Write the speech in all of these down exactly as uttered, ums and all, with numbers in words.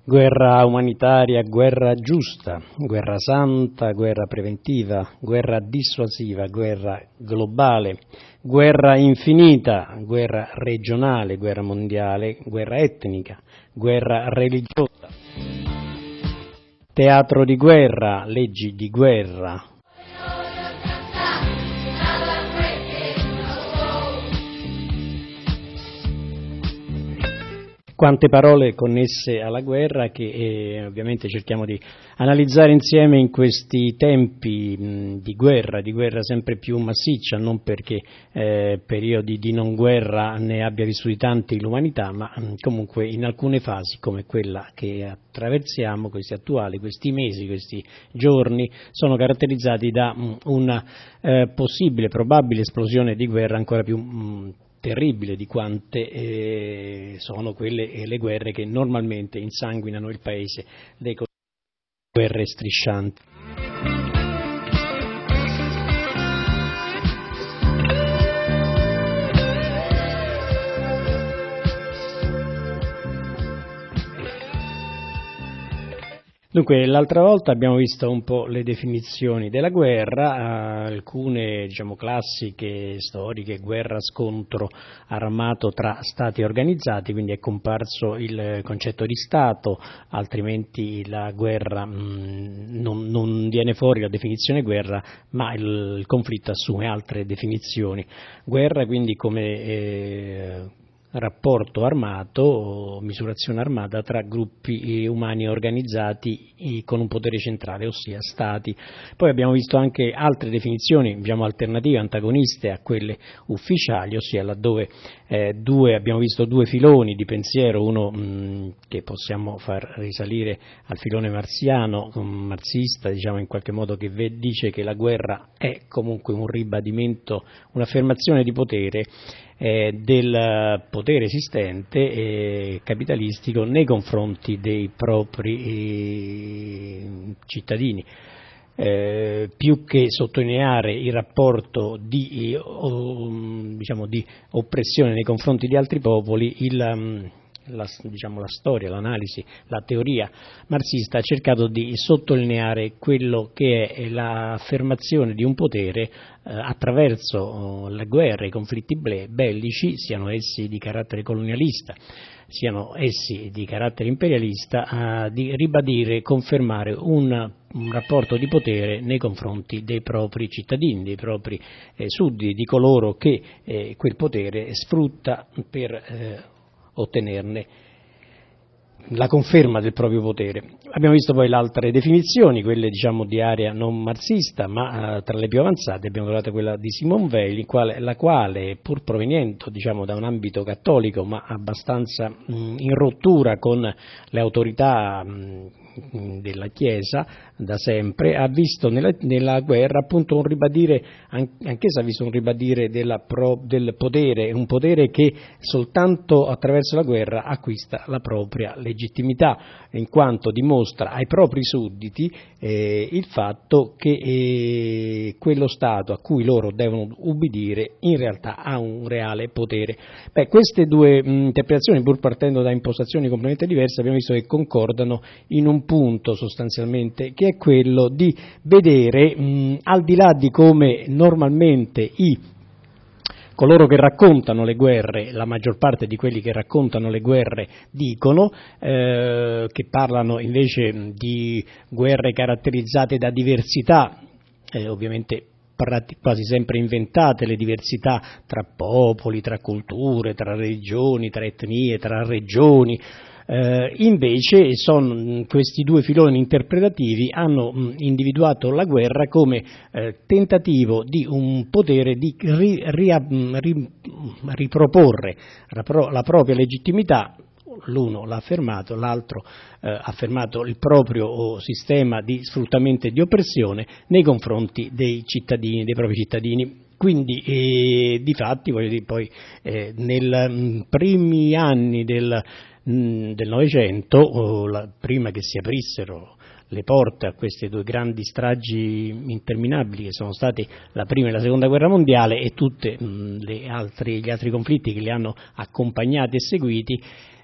Guerra umanitaria, guerra giusta, guerra santa, guerra preventiva, guerra dissuasiva, guerra globale, guerra infinita, guerra regionale, guerra mondiale, guerra etnica, guerra religiosa, teatro di guerra, leggi di guerra. Quante parole connesse alla guerra che eh, ovviamente cerchiamo di analizzare insieme in questi tempi mh, di guerra, di guerra sempre più massiccia, non perché eh, periodi di non guerra ne abbia vissuti tanti l'umanità, ma mh, comunque in alcune fasi come quella che attraversiamo, questi attuali, questi mesi, questi giorni, sono caratterizzati da mh, una eh, possibile, probabile esplosione di guerra ancora più mh, terribile di quante eh, sono quelle eh, le guerre che normalmente insanguinano il paese, le guerre striscianti. Dunque, l'altra volta abbiamo visto un po' le definizioni della guerra, eh, alcune diciamo classiche, storiche, guerra, scontro armato tra stati organizzati, quindi è comparso il concetto di Stato, altrimenti la guerra mh, non, non viene fuori la definizione guerra, ma il, il conflitto assume altre definizioni. Guerra quindi come eh, rapporto armato o misurazione armata tra gruppi umani organizzati con un potere centrale, ossia stati. Poi abbiamo visto anche altre definizioni, diciamo alternative, antagoniste a quelle ufficiali, ossia laddove eh, due, abbiamo visto due filoni di pensiero, uno mh, che possiamo far risalire al filone marziano, marxista, diciamo in qualche modo, che ve, dice che la guerra è comunque un ribadimento, un'affermazione di potere, Eh, del potere esistente eh, capitalistico nei confronti dei propri eh, cittadini. Eh, più che sottolineare il rapporto di, eh, o, diciamo, di oppressione nei confronti di altri popoli, il um, La, diciamo, la storia, l'analisi, la teoria marxista ha cercato di sottolineare quello che è l'affermazione di un potere eh, attraverso oh, le guerre, i conflitti bellici, siano essi di carattere colonialista, siano essi di carattere imperialista, eh, di ribadire, confermare un, un rapporto di potere nei confronti dei propri cittadini, dei propri eh, sudditi, di coloro che eh, quel potere sfrutta per eh, ottenerne la conferma del proprio potere. Abbiamo visto poi le altre definizioni, quelle diciamo di area non marxista, ma eh, tra le più avanzate abbiamo trovato quella di Simone Weil, quale, la quale, pur proveniente diciamo da un ambito cattolico, ma abbastanza mh, in rottura con le autorità mh, della Chiesa da sempre, ha visto nella, nella guerra appunto un ribadire, anch'essa ha visto un ribadire della pro, del potere, un potere che soltanto attraverso la guerra acquista la propria legittimità, in quanto dimostra ai propri sudditi eh, il fatto che eh, quello Stato a cui loro devono ubbidire in realtà ha un reale potere. Beh, queste due mh, interpretazioni, pur partendo da impostazioni completamente diverse, abbiamo visto che concordano in un punto sostanzialmente, che è quello di vedere mh, al di là di come normalmente i coloro che raccontano le guerre, la maggior parte di quelli che raccontano le guerre dicono, eh, che parlano invece di guerre caratterizzate da diversità, eh, ovviamente quasi sempre inventate, le diversità tra popoli, tra culture, tra religioni, tra etnie, tra regioni. Eh, invece sono, questi due filoni interpretativi hanno mh, individuato la guerra come eh, tentativo di un potere di ri, ri, ri, riproporre la propria legittimità. L'uno l'ha affermato, l'altro eh, ha affermato il proprio oh, sistema di sfruttamento e di oppressione nei confronti dei cittadini, dei propri cittadini. Quindi, eh, difatti, voglio dire, poi eh, nei primi anni del del Novecento, prima che si aprissero le porte a queste due grandi stragi interminabili che sono state la prima e la seconda guerra mondiale e tutti gli altri conflitti che li hanno accompagnati e seguiti,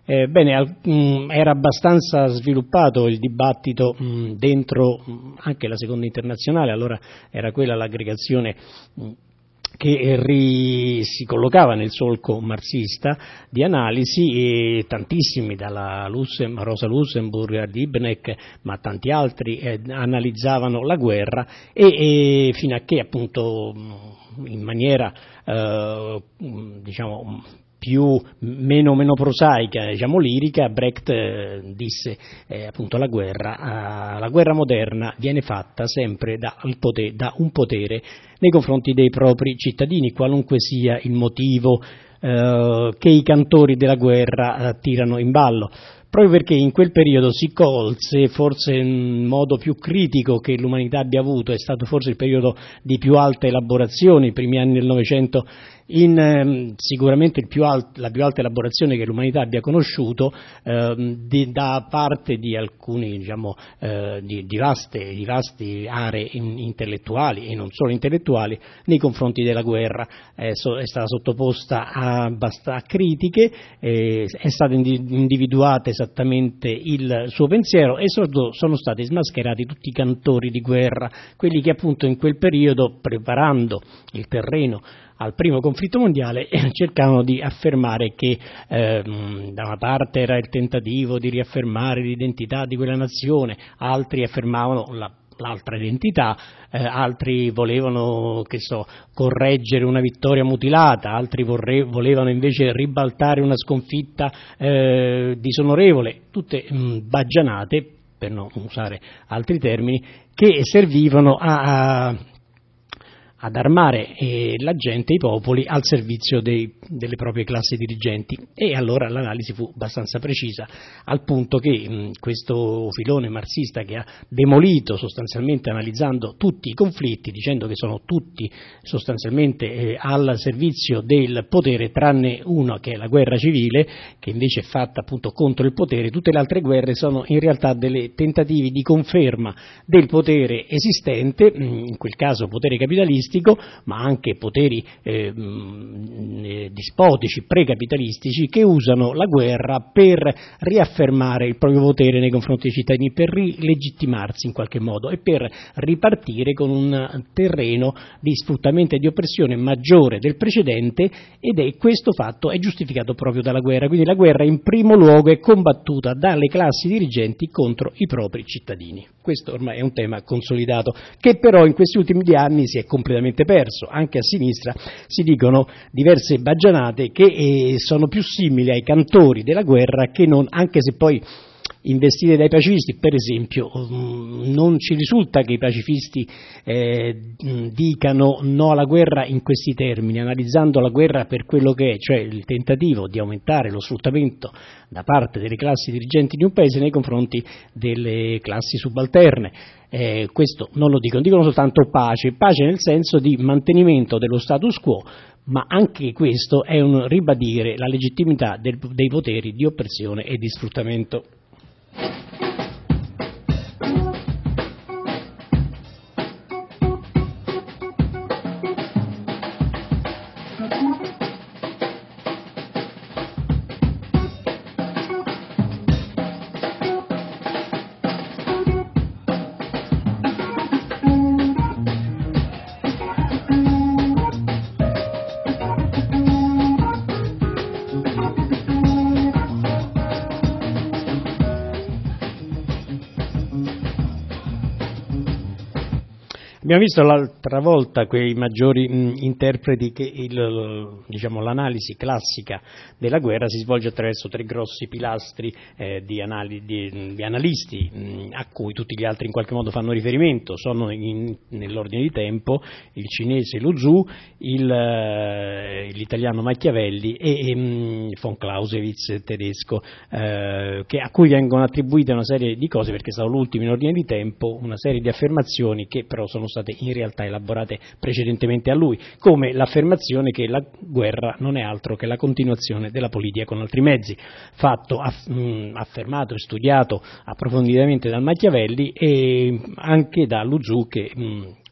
Eh, bene, al, mh, era abbastanza sviluppato il dibattito mh, dentro mh, anche la Seconda Internazionale, allora era quella l'aggregazione mh, che ri, si collocava nel solco marxista di analisi, e tantissimi, dalla Lussen, Rosa Luxemburg a Liebknecht, ma tanti altri, eh, analizzavano la guerra e, e fino a che appunto in maniera eh, diciamo più meno, meno prosaica, diciamo lirica, Brecht eh, disse eh, appunto la guerra, eh, la guerra moderna viene fatta sempre da, il potere, da un potere nei confronti dei propri cittadini, qualunque sia il motivo eh, che i cantori della guerra eh, tirano in ballo. Proprio perché in quel periodo si colse, forse in modo più critico che l'umanità abbia avuto, è stato forse il periodo di più alta elaborazione, i primi anni del Novecento, in, eh, sicuramente il più alt, la più alta elaborazione che l'umanità abbia conosciuto eh, di, da parte di alcuni, diciamo, eh, di, di, vaste, di vaste aree in, intellettuali e non solo intellettuali nei confronti della guerra. Eh, so, è stata sottoposta a, a critiche, eh, è stato individuato esattamente il suo pensiero e sono, sono stati smascherati tutti i cantori di guerra, quelli che appunto in quel periodo, preparando il terreno al primo conflitto mondiale, cercavano di affermare che eh, da una parte era il tentativo di riaffermare l'identità di quella nazione, altri affermavano la, l'altra identità, eh, altri volevano, che so, correggere una vittoria mutilata, altri vorre, volevano invece ribaltare una sconfitta eh, disonorevole, tutte mh, baggianate, per non usare altri termini, che servivano a, a ad armare eh, la gente, i popoli, al servizio dei, delle proprie classi dirigenti. E allora l'analisi fu abbastanza precisa, al punto che mh, questo filone marxista, che ha demolito sostanzialmente, analizzando tutti i conflitti, dicendo che sono tutti sostanzialmente eh, al servizio del potere, tranne uno che è la guerra civile, che invece è fatta appunto contro il potere, tutte le altre guerre sono in realtà delle tentativi di conferma del potere esistente, mh, in quel caso potere capitalistico, ma anche poteri eh, mh, dispotici, precapitalistici, che usano la guerra per riaffermare il proprio potere nei confronti dei cittadini, per rilegittimarsi in qualche modo e per ripartire con un terreno di sfruttamento e di oppressione maggiore del precedente, ed è questo fatto è giustificato proprio dalla guerra. Quindi la guerra in primo luogo è combattuta dalle classi dirigenti contro i propri cittadini. Questo ormai è un tema consolidato, che però in questi ultimi anni si è completamente perso. Anche a sinistra si dicono diverse baggianate che eh, sono più simili ai cantori della guerra che non, anche se poi investite dai pacifisti. Per esempio, non ci risulta che i pacifisti eh, dicano no alla guerra in questi termini, analizzando la guerra per quello che è, cioè il tentativo di aumentare lo sfruttamento da parte delle classi dirigenti di un paese nei confronti delle classi subalterne. Eh, questo non lo dicono, dicono soltanto pace, pace nel senso di mantenimento dello status quo, ma anche questo è un ribadire la legittimità del, dei poteri di oppressione e di sfruttamento. Abbiamo visto l'altra volta quei maggiori mh, interpreti che il, diciamo, l'analisi classica della guerra si svolge attraverso tre grossi pilastri eh, di, anali, di, di analisti mh, a cui tutti gli altri in qualche modo fanno riferimento. Sono in, nell'ordine di tempo il cinese Lu Xu, il, eh, l'italiano Machiavelli e, e mh, von Clausewitz tedesco, eh, che, a cui vengono attribuite una serie di cose, perché è stato l'ultimo in ordine di tempo, una serie di affermazioni che però sono state in realtà elaborate precedentemente a lui, come l'affermazione che la guerra non è altro che la continuazione della politica con altri mezzi, fatto, aff, mh, affermato e studiato approfonditamente dal Machiavelli e anche da Lu Xu, che mh,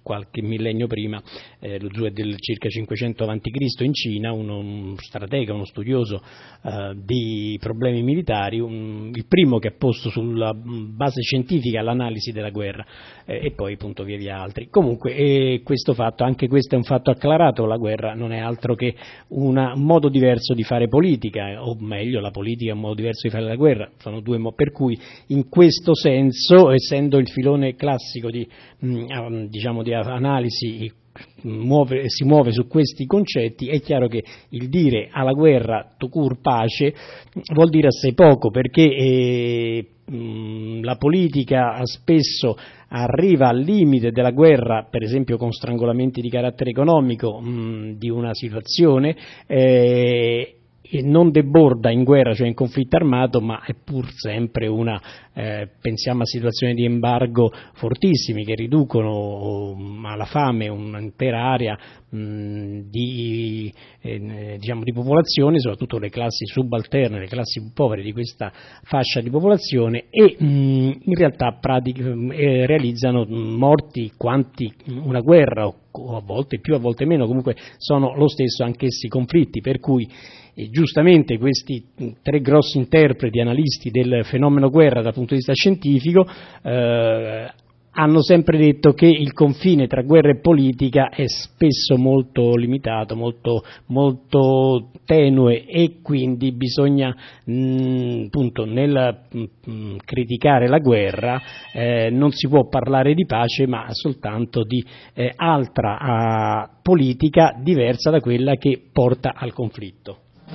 qualche millennio prima, eh, Lu Zu è del circa cinquecento avanti Cristo in Cina, uno, un stratega, uno studioso eh, di problemi militari, un, il primo che ha posto sulla base scientifica l'analisi della guerra, eh, e poi appunto via via altri. Comunque eh, questo fatto, anche questo è un fatto acclarato, la guerra non è altro che una, un modo diverso di fare politica, o meglio la politica è un modo diverso di fare la guerra, sono due mo- per cui in questo senso, essendo il filone classico di, mh, diciamo, di analisi muove, si muove su questi concetti, è chiaro che il dire alla guerra tout court pace vuol dire assai poco, perché eh, mh, la politica spesso arriva al limite della guerra, per esempio con strangolamenti di carattere economico mh, di una situazione, eh, e non deborda in guerra, cioè in conflitto armato, ma è pur sempre una, eh, pensiamo a situazioni di embargo fortissimi che riducono alla fame un'intera area mh, di, eh, diciamo, di popolazione, soprattutto le classi subalterne, le classi povere di questa fascia di popolazione, e mh, in realtà pratic- eh, realizzano morti quanti una guerra, o, o a volte più, a volte meno, comunque sono lo stesso anch'essi conflitti, per cui e giustamente questi tre grossi interpreti, analisti del fenomeno guerra dal punto di vista scientifico, eh, hanno sempre detto che il confine tra guerra e politica è spesso molto limitato, molto, molto tenue, e quindi bisogna mh, appunto nel mh, criticare la guerra eh, non si può parlare di pace, ma soltanto di eh, altra uh, politica diversa da quella che porta al conflitto.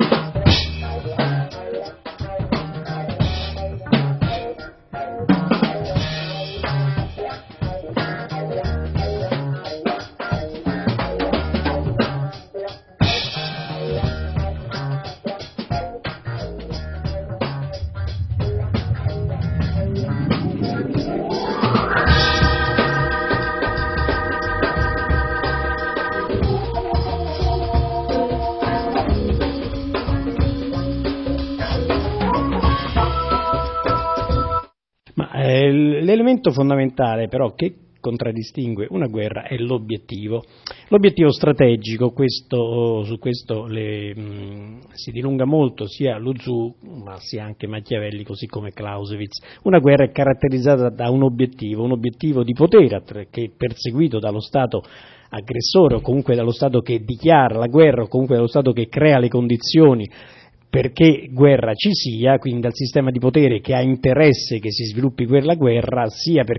L'elemento fondamentale però che contraddistingue una guerra è l'obiettivo, l'obiettivo strategico. Questo, su questo le, mh, si dilunga molto sia Lu Zu ma sia anche Machiavelli, così come Clausewitz. Una guerra è caratterizzata da un obiettivo, un obiettivo di potere che è perseguito dallo Stato aggressore, o comunque dallo Stato che dichiara la guerra, o comunque dallo Stato che crea le condizioni perché guerra ci sia, quindi dal sistema di potere che ha interesse che si sviluppi quella guerra, sia per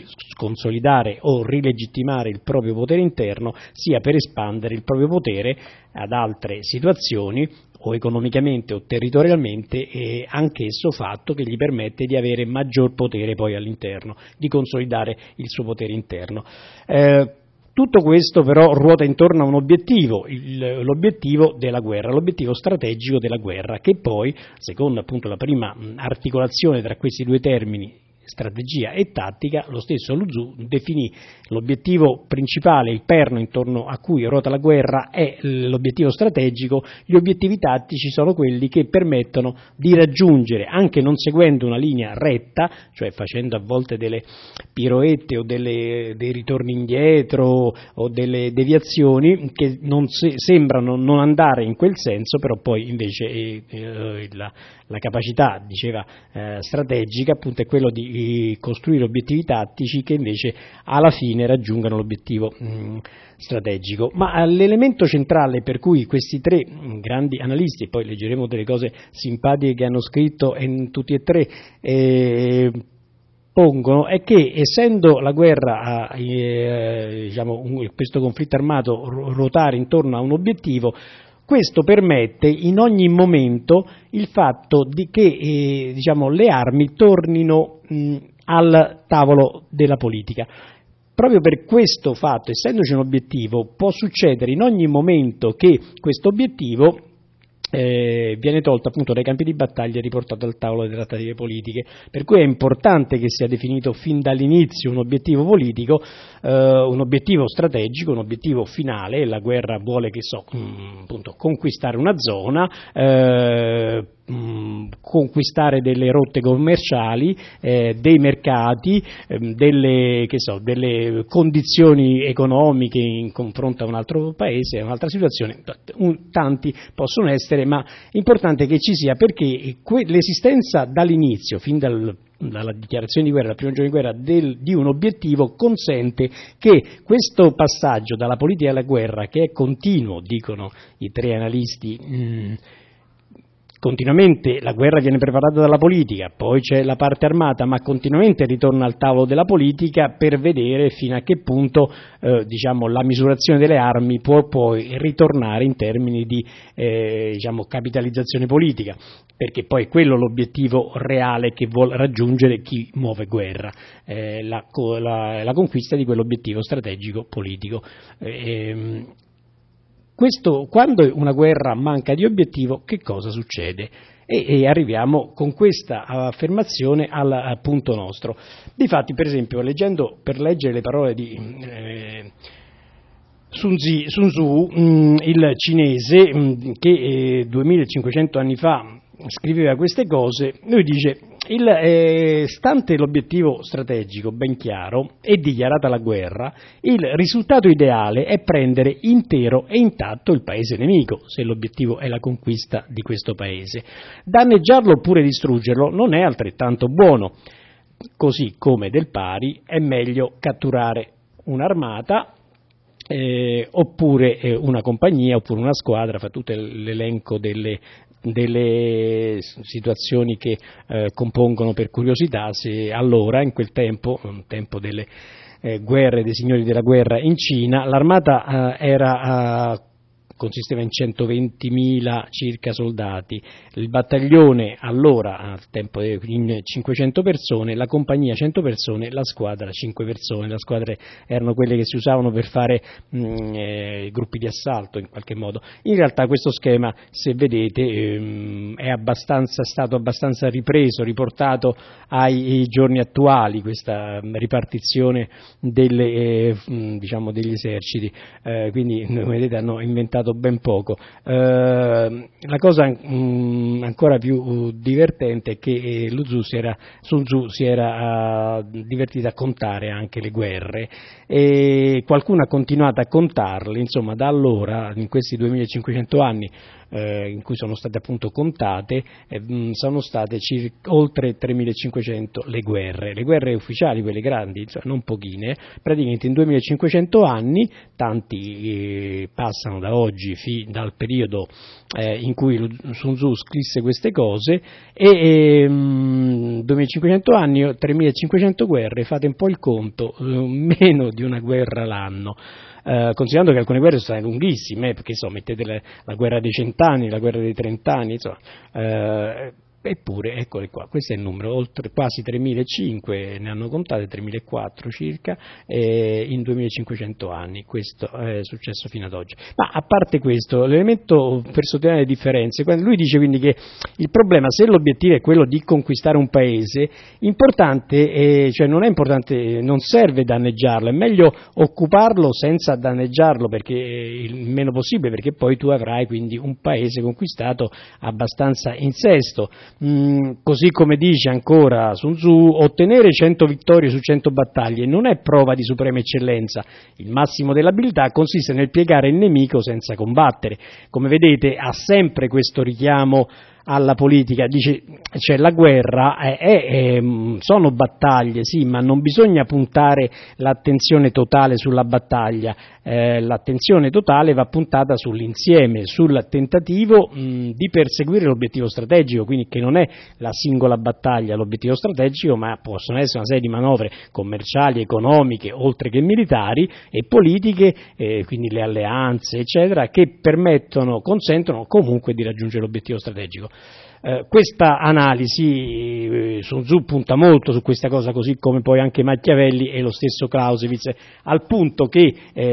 consolidare o rilegittimare il proprio potere interno, sia per espandere il proprio potere ad altre situazioni, o economicamente o territorialmente, e anch'esso fatto che gli permette di avere maggior potere poi all'interno, di consolidare il suo potere interno. Eh, Tutto questo però ruota intorno a un obiettivo, il, l'obiettivo della guerra, l'obiettivo strategico della guerra, che poi, secondo appunto la prima articolazione tra questi due termini, strategia e tattica, lo stesso Lu Zu definì l'obiettivo principale, il perno intorno a cui ruota la guerra è l'obiettivo strategico, gli obiettivi tattici sono quelli che permettono di raggiungere, anche non seguendo una linea retta, cioè facendo a volte delle piroette o delle, dei ritorni indietro o delle deviazioni che non se, sembrano non andare in quel senso, però poi invece eh, eh, la, la capacità, diceva, eh, strategica appunto è quello di costruire obiettivi tattici che invece alla fine raggiungano l'obiettivo mh, strategico. Ma l'elemento centrale per cui questi tre mh, grandi analisti, e poi leggeremo delle cose simpatiche che hanno scritto in tutti e tre, eh, pongono, è che essendo la guerra, eh, diciamo, un, questo conflitto armato ruotare intorno a un obiettivo, questo permette in ogni momento il fatto di che eh, diciamo, le armi tornino mh, al tavolo della politica. Proprio per questo fatto, essendoci un obiettivo, può succedere in ogni momento che questo obiettivo Eh, viene tolto appunto dai campi di battaglia e riportato al tavolo delle trattative politiche, per cui è importante che sia definito fin dall'inizio un obiettivo politico, eh, un obiettivo strategico, un obiettivo finale. La guerra vuole, che so, mh, appunto conquistare una zona, eh, mh, conquistare delle rotte commerciali, eh, dei mercati, eh, delle, che so, delle condizioni economiche in confronto a un altro paese, a un'altra situazione. Un, tanti possono essere, ma importante che ci sia, perché que- l'esistenza dall'inizio, fin dal dalla dichiarazione di guerra, dal primo giorno di guerra, del, di un obiettivo consente che questo passaggio dalla politica alla guerra, che è continuo, dicono i tre analisti, mh, continuamente la guerra viene preparata dalla politica, poi c'è la parte armata, ma continuamente ritorna al tavolo della politica per vedere fino a che punto eh, diciamo, la misurazione delle armi può poi ritornare in termini di eh, diciamo, capitalizzazione politica, perché poi è quello l'obiettivo reale che vuol raggiungere chi muove guerra, eh, la, la, la conquista di quell'obiettivo strategico politico. Eh, Questo, quando una guerra manca di obiettivo, che cosa succede? E, e arriviamo con questa affermazione al, al punto nostro. Difatti, per esempio, leggendo, per leggere le parole di eh, Sun Tzu, Sun Tzu mh, il cinese, mh, che eh, duemilacinquecento anni fa scriveva queste cose, lui dice: il, eh, stante l'obiettivo strategico ben chiaro e dichiarata la guerra, il risultato ideale è prendere intero e intatto il paese nemico, se l'obiettivo è la conquista di questo paese. Danneggiarlo oppure distruggerlo non è altrettanto buono, così come del pari è meglio catturare un'armata eh, oppure eh, una compagnia oppure una squadra, fa tutto l'elenco delle delle situazioni che eh, compongono, per curiosità, se allora, in quel tempo, un tempo delle eh, guerre, dei signori della guerra in Cina, l'armata eh, era eh, consisteva in centoventimila circa soldati, il battaglione allora, al tempo in cinquecento persone, la compagnia cento persone, la squadra cinque persone, le squadre erano quelle che si usavano per fare mh, eh, gruppi di assalto in qualche modo. In realtà questo schema, se vedete, ehm, è abbastanza, stato abbastanza ripreso, riportato ai, ai giorni attuali, questa ripartizione delle, eh, diciamo degli eserciti, eh, quindi vedete hanno inventato ben poco. Eh, la cosa mh, ancora più uh, divertente è che eh, Lu Tzu si era, Sun Tzu si era uh, divertito a contare anche le guerre, e qualcuno ha continuato a contarle, insomma da allora, in questi duemilacinquecento anni eh, in cui sono state appunto contate, eh, mh, sono state circa, oltre tremilacinquecento le guerre, le guerre ufficiali, quelle grandi, cioè non pochine, praticamente in duemilacinquecento anni, tanti eh, passano da oggi, fi, dal periodo eh, in cui Sun Tzu scrisse queste cose, e eh, mh, duemilacinquecento anni, tremilacinquecento guerre, fate un po' il conto, eh, meno di una guerra l'anno. Uh, considerando che alcune guerre sono state lunghissime, perché so, mettete le, la guerra dei cent'anni, la guerra dei trent'anni, insomma, uh, eppure eccole qua, questo è il numero, oltre quasi tremilacinquecento, ne hanno contate tremilaquattrocento circa, eh, in duemilacinquecento anni, questo è successo fino ad oggi. Ma a parte questo, l'elemento per sottolineare le differenze, quando lui dice quindi che il problema, se l'obiettivo è quello di conquistare un paese, importante, è, cioè non è importante, non serve danneggiarlo, è meglio occuparlo senza danneggiarlo, perché il meno possibile, perché poi tu avrai quindi un paese conquistato abbastanza in sesto. Mm, così come dice ancora Sun Tzu, ottenere cento vittorie su cento battaglie non è prova di suprema eccellenza, il massimo dell'abilità consiste nel piegare il nemico senza combattere. Come vedete ha sempre questo richiamo alla politica, dice, cioè la guerra è, è, è, sono battaglie, sì, ma non bisogna puntare l'attenzione totale sulla battaglia, eh, l'attenzione totale va puntata sull'insieme, sul tentativo mh, di perseguire l'obiettivo strategico, quindi che non è la singola battaglia l'obiettivo strategico, ma possono essere una serie di manovre commerciali, economiche, oltre che militari e politiche, eh, quindi le alleanze, eccetera, che permettono, consentono comunque di raggiungere l'obiettivo strategico. Eh, questa analisi, eh, Sun Tzu punta molto su questa cosa, così come poi anche Machiavelli e lo stesso Clausewitz, al punto che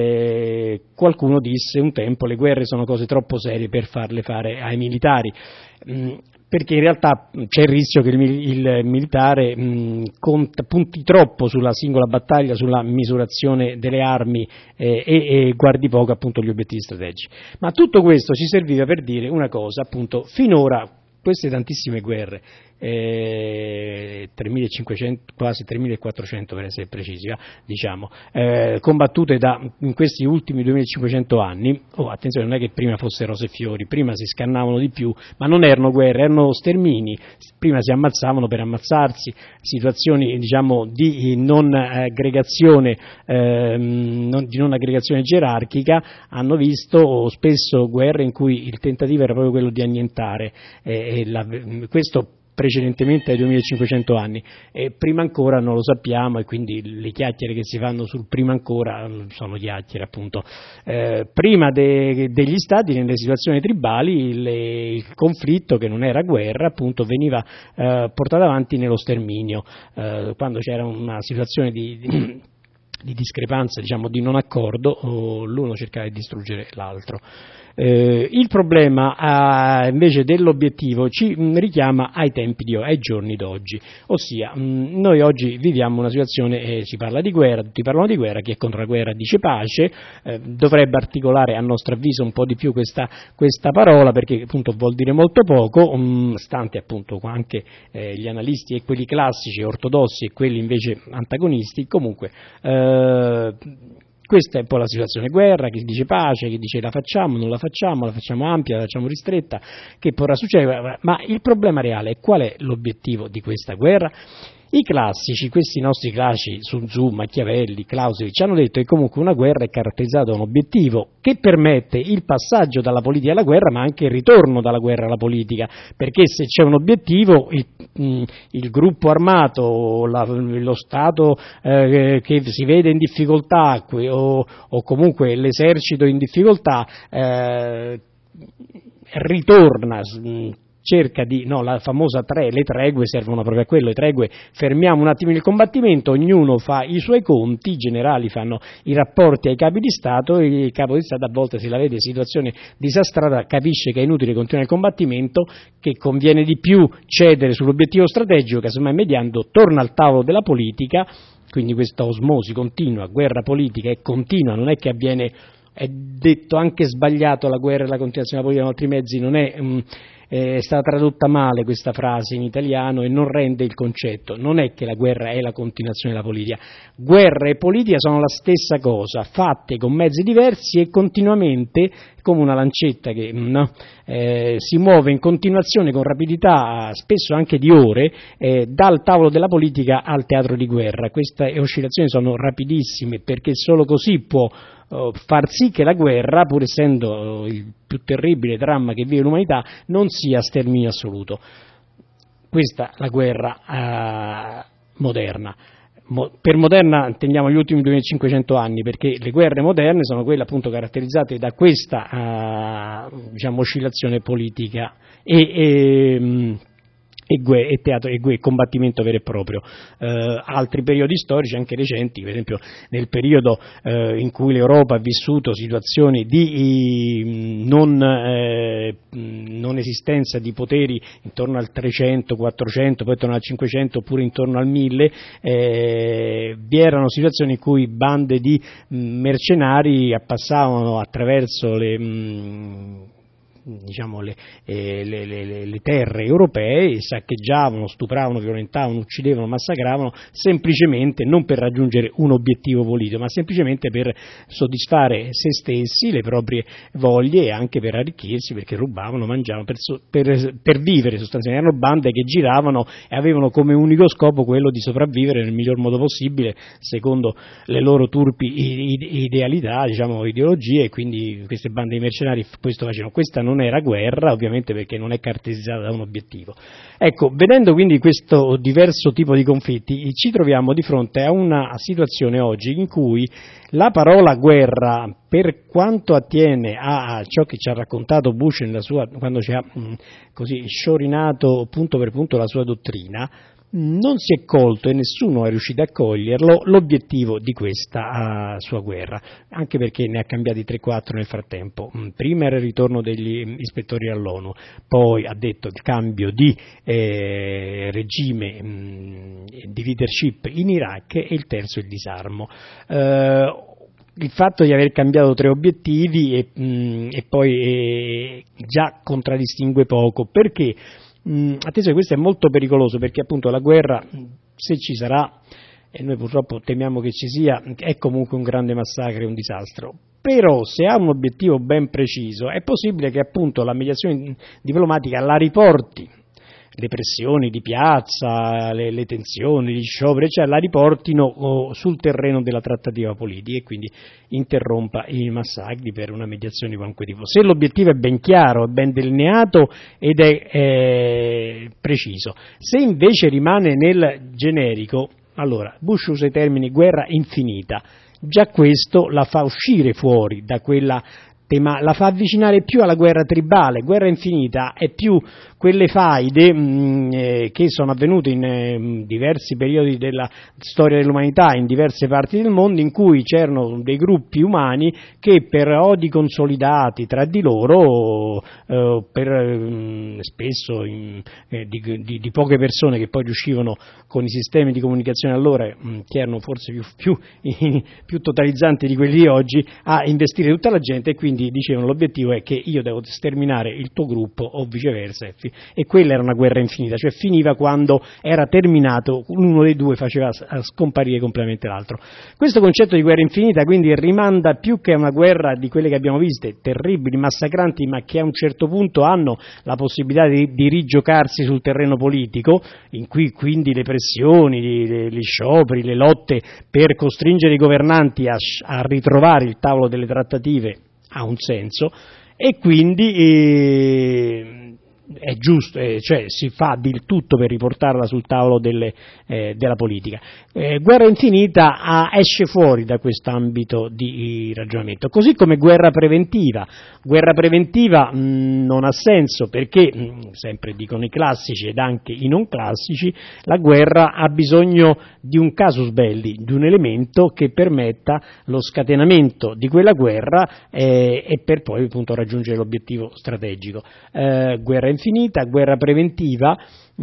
eh, qualcuno disse un tempo le guerre sono cose troppo serie per farle fare ai militari, mm, perché in realtà c'è il rischio che il, il militare mh, conta, punti troppo sulla singola battaglia, sulla misurazione delle armi eh, e, e guardi poco appunto gli obiettivi strategici. Ma tutto questo ci serviva per dire una cosa, appunto, finora queste tantissime guerre, eh, tremilacinquecento, quasi tremilaquattrocento per essere precisi, eh, diciamo, eh, combattute da, in questi ultimi duemilacinquecento anni, oh, attenzione, non è che prima fossero rose e fiori, prima si scannavano di più, ma non erano guerre, erano stermini, prima si ammazzavano per ammazzarsi, situazioni, diciamo, di non aggregazione, eh, non, di non aggregazione gerarchica, hanno visto spesso guerre in cui il tentativo era proprio quello di annientare, eh, e la, questo precedentemente ai duemilacinquecento anni, e prima ancora non lo sappiamo, e quindi le chiacchiere che si fanno sul prima ancora sono chiacchiere, appunto. Eh, prima de, degli stati, nelle situazioni tribali, le, il conflitto, che non era guerra, appunto, veniva eh, portato avanti nello sterminio, eh, quando c'era una situazione di, di di discrepanza, diciamo, di non accordo, l'uno cercava di distruggere l'altro. Eh, il problema eh, invece dell'obiettivo ci mh, richiama ai tempi di ai giorni d'oggi, ossia mh, noi oggi viviamo una situazione, eh, si parla di guerra, tutti parlano di guerra, chi è contro la guerra dice pace, eh, dovrebbe articolare a nostro avviso un po' di più questa, questa parola, perché appunto vuol dire molto poco, mh, stante appunto anche eh, gli analisti e quelli classici, ortodossi, e quelli invece antagonisti. Comunque eh, questa è un po' la situazione: guerra, chi dice pace, chi dice la facciamo, non la facciamo, la facciamo ampia, la facciamo ristretta, che potrà succedere. Ma il problema reale è: qual è l'obiettivo di questa guerra? I classici, questi nostri classici, Sun Tzu, Machiavelli, Clausewitz, ci hanno detto che comunque una guerra è caratterizzata da un obiettivo che permette il passaggio dalla politica alla guerra, ma anche il ritorno dalla guerra alla politica, perché se c'è un obiettivo, il, mh, il gruppo armato, la, lo Stato eh, che si vede in difficoltà, o, o comunque l'esercito in difficoltà, eh, ritorna, mh, cerca di, no, la famosa tre, le tregue servono proprio a quello, le tregue, fermiamo un attimo il combattimento, ognuno fa i suoi conti, i generali fanno i rapporti ai capi di Stato, e il capo di Stato a volte, se la vede situazione disastrata, capisce che è inutile continuare il combattimento, che conviene di più cedere sull'obiettivo strategico, casomai mediando, torna al tavolo della politica, quindi questa osmosi continua, guerra politica è continua, non è che avviene, è detto anche sbagliato, la guerra e la continuazione della politica con altri mezzi, non è... Mh, è stata tradotta male questa frase in italiano e non rende il concetto. Non è che la guerra è la continuazione della politica, guerra e politica sono la stessa cosa, fatte con mezzi diversi e continuamente, come una lancetta che no, eh, si muove in continuazione con rapidità, spesso anche di ore, eh, dal tavolo della politica al teatro di guerra. Queste oscillazioni sono rapidissime, perché solo così può far sì che la guerra, pur essendo il più terribile dramma che vive l'umanità, non sia sterminio assoluto. Questa è la guerra eh, moderna. Mo, per moderna intendiamo gli ultimi duemilacinquecento anni, perché le guerre moderne sono quelle appunto caratterizzate da questa eh, diciamo, oscillazione politica e, e E, gue, e teatro e gue, combattimento vero e proprio. Eh, altri periodi storici, anche recenti, per esempio nel periodo eh, in cui l'Europa ha vissuto situazioni di non, eh, non esistenza di poteri intorno al trecento, quattrocento, poi intorno al cinquecento oppure intorno al mille, eh, vi erano situazioni in cui bande di mercenari passavano attraverso le mh, diciamo le, eh, le, le, le terre europee, saccheggiavano, stupravano, violentavano, uccidevano, massacravano, semplicemente non per raggiungere un obiettivo politico, ma semplicemente per soddisfare se stessi, le proprie voglie, e anche per arricchirsi, perché rubavano, mangiavano, per, per, per vivere sostanzialmente. Erano bande che giravano e avevano come unico scopo quello di sopravvivere nel miglior modo possibile, secondo le loro turpi idealità, diciamo, ideologie, e quindi queste bande di mercenari questo facevano. Questa non era guerra, ovviamente, perché non è caratterizzata da un obiettivo. Ecco, vedendo quindi questo diverso tipo di conflitti, ci troviamo di fronte a una situazione oggi in cui la parola guerra, per quanto attiene a ciò che ci ha raccontato Bush nella sua, quando ci ha mh, così sciorinato punto per punto la sua dottrina, non si è colto, e nessuno è riuscito a coglierlo, l'obiettivo di questa uh, sua guerra, anche perché ne ha cambiati tre quattro nel frattempo. Prima era il ritorno degli ispettori all'ONU, poi ha detto il cambio di eh, regime, mh, di leadership in Iraq, e il terzo il disarmo. Uh, Il fatto di aver cambiato tre obiettivi e, mh, e poi eh, già contraddistingue poco, perché mh, attenzione, questo è molto pericoloso, perché appunto la guerra, se ci sarà, e noi purtroppo temiamo che ci sia, è comunque un grande massacro e un disastro. Però se ha un obiettivo ben preciso è possibile che appunto la mediazione diplomatica la riporti, le pressioni di piazza, le, le tensioni, gli scioperi, cioè la riportino oh, sul terreno della trattativa politica e quindi interrompa i massacri per una mediazione di qualunque tipo. Se l'obiettivo è ben chiaro, è ben delineato ed è eh, preciso. Se invece rimane nel generico, allora Bush usa i termini guerra infinita. Già questo la fa uscire fuori da quella tema, la fa avvicinare più alla guerra tribale. Guerra infinita è più quelle faide mh, eh, che sono avvenute in eh, diversi periodi della storia dell'umanità, in diverse parti del mondo, in cui c'erano dei gruppi umani che per odi consolidati tra di loro, eh, per mh, spesso in, eh, di, di, di poche persone che poi riuscivano con i sistemi di comunicazione allora, mh, che erano forse più, più, più totalizzanti di quelli di oggi, a investire tutta la gente, e quindi dicevano l'obiettivo è che io devo sterminare il tuo gruppo o viceversa, e quella era una guerra infinita, cioè finiva quando era terminato, uno dei due faceva scomparire completamente l'altro. Questo concetto di guerra infinita quindi rimanda più che a una guerra di quelle che abbiamo viste, terribili, massacranti, ma che a un certo punto hanno la possibilità di, di rigiocarsi sul terreno politico, in cui quindi le pressioni, gli, gli scioperi, le lotte per costringere i governanti a, a ritrovare il tavolo delle trattative ha un senso, e quindi eh, è giusto, eh, cioè si fa del tutto per riportarla sul tavolo delle, eh, della politica. Eh, guerra infinita ah, esce fuori da questo ambito di ragionamento, così come guerra preventiva. Guerra preventiva mh, non ha senso perché, mh, sempre dicono i classici ed anche i non classici, la guerra ha bisogno di un casus belli, di un elemento che permetta lo scatenamento di quella guerra eh, e per poi appunto raggiungere l'obiettivo strategico. Eh, guerra infinita, guerra preventiva,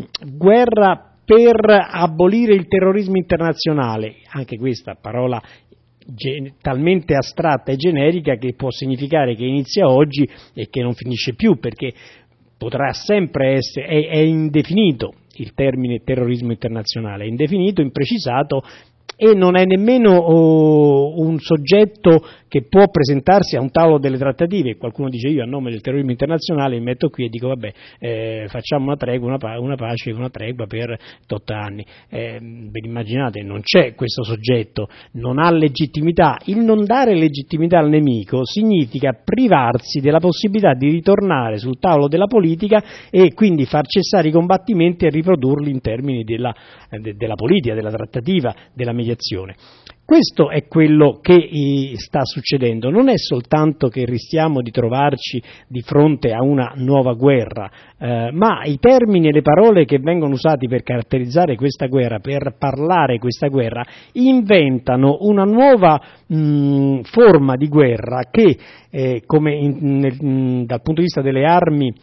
guerra per abolire il terrorismo internazionale, anche questa parola gen- talmente astratta e generica che può significare che inizia oggi e che non finisce più, perché potrà sempre essere, è, è indefinito il termine terrorismo internazionale, è indefinito, imprecisato, e non è nemmeno oh, un soggetto che può presentarsi a un tavolo delle trattative. Qualcuno dice io a nome del terrorismo internazionale mi metto qui e dico vabbè eh, facciamo una tregua, una, una pace, una tregua per tot anni. Eh, ve l'immaginate, non c'è questo soggetto, non ha legittimità. Il non dare legittimità al nemico significa privarsi della possibilità di ritornare sul tavolo della politica e quindi far cessare i combattimenti e riprodurli in termini della, de, della politica, della trattativa, della mediazione. Questo è quello che sta succedendo, non è soltanto che rischiamo di trovarci di fronte a una nuova guerra, eh, ma i termini e le parole che vengono usati per caratterizzare questa guerra, per parlare questa guerra, inventano una nuova mh, forma di guerra che, eh, come in, nel, mh, dal punto di vista delle armi,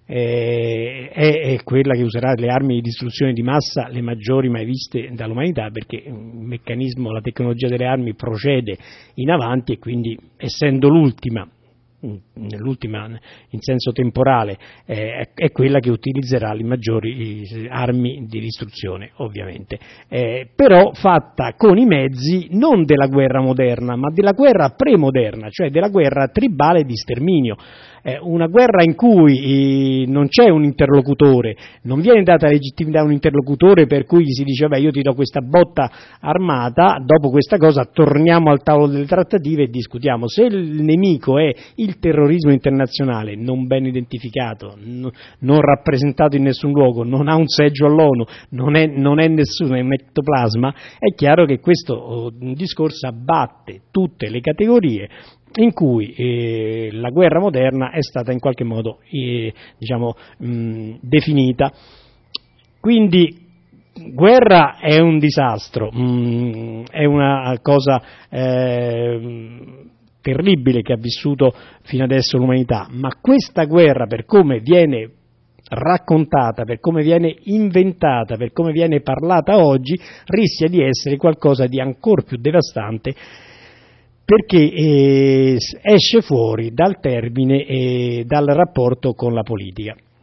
Eh, è, è quella che userà le armi di distruzione di massa le maggiori mai viste dall'umanità, perché il meccanismo, la tecnologia delle armi procede in avanti e quindi, essendo l'ultima nell'ultima in senso temporale, eh, è quella che utilizzerà le maggiori armi di distruzione, ovviamente, eh, però fatta con i mezzi non della guerra moderna, ma della guerra premoderna, cioè della guerra tribale di sterminio. Eh, una guerra in cui eh, non c'è un interlocutore, non viene data legittimità a un interlocutore per cui si dice vabbè io ti do questa botta armata, dopo questa cosa torniamo al tavolo delle trattative e discutiamo. Se il nemico è il terrorismo internazionale, non ben identificato, n- non rappresentato in nessun luogo, non ha un seggio all'ONU, non è, non è nessuno, è un ectoplasma, è chiaro che questo oh, discorso abbatte tutte le categorie in cui eh, la guerra moderna è stata in qualche modo eh, diciamo, mh, definita. Quindi guerra è un disastro, mh, è una cosa eh, terribile che ha vissuto fino adesso l'umanità, ma questa guerra, per come viene raccontata, per come viene inventata, per come viene parlata oggi, rischia di essere qualcosa di ancor più devastante, perché eh, esce fuori dal termine e dal rapporto con la politica.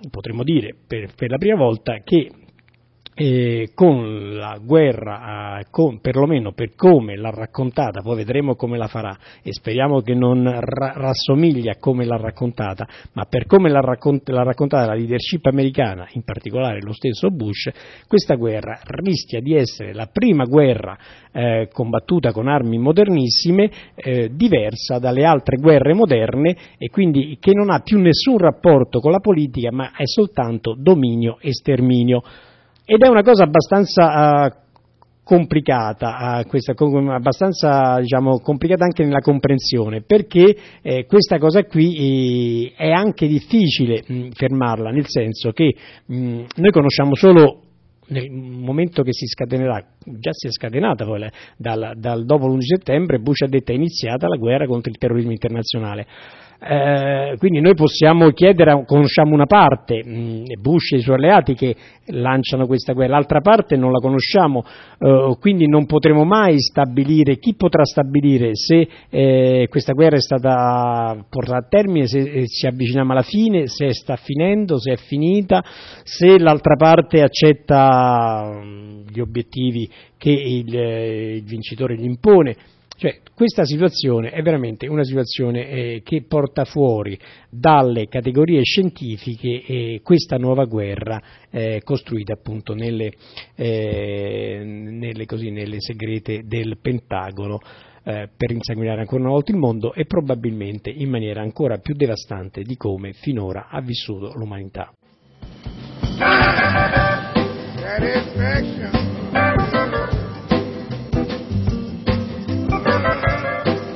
potremmo dire per, per la prima volta che Eh, con la guerra, eh, con, perlomeno per come l'ha raccontata, poi vedremo come la farà e speriamo che non ra- rassomigli a come l'ha raccontata, ma per come l'ha, raccont- l'ha raccontata la leadership americana, in particolare lo stesso Bush, questa guerra rischia di essere la prima guerra eh, combattuta con armi modernissime, eh, diversa dalle altre guerre moderne e quindi che non ha più nessun rapporto con la politica, ma è soltanto dominio e sterminio. Ed è una cosa abbastanza uh, complicata, uh, questa, abbastanza diciamo, complicata anche nella comprensione, perché eh, questa cosa qui eh, è anche difficile mh, fermarla, nel senso che mh, noi conosciamo solo nel momento che si scatenerà, già si è scatenata poi dal, dal dopo l'undici settembre, Bush ha detto è iniziata la guerra contro il terrorismo internazionale. Eh, quindi noi possiamo chiedere, conosciamo una parte, mh, Bush e i suoi alleati che lanciano questa guerra, l'altra parte non la conosciamo, eh, quindi non potremo mai stabilire, chi potrà stabilire se eh, questa guerra è stata portata a termine, se eh, ci avviciniamo alla fine, se sta finendo, se è finita, se l'altra parte accetta mh, gli obiettivi che il, eh, il vincitore gli impone. Cioè, questa situazione è veramente una situazione eh, che porta fuori dalle categorie scientifiche eh, questa nuova guerra eh, costruita appunto nelle, eh, nelle, così, nelle segrete del Pentagono eh, per insanguinare ancora una volta il mondo e probabilmente in maniera ancora più devastante di come finora ha vissuto l'umanità. Satisfaction.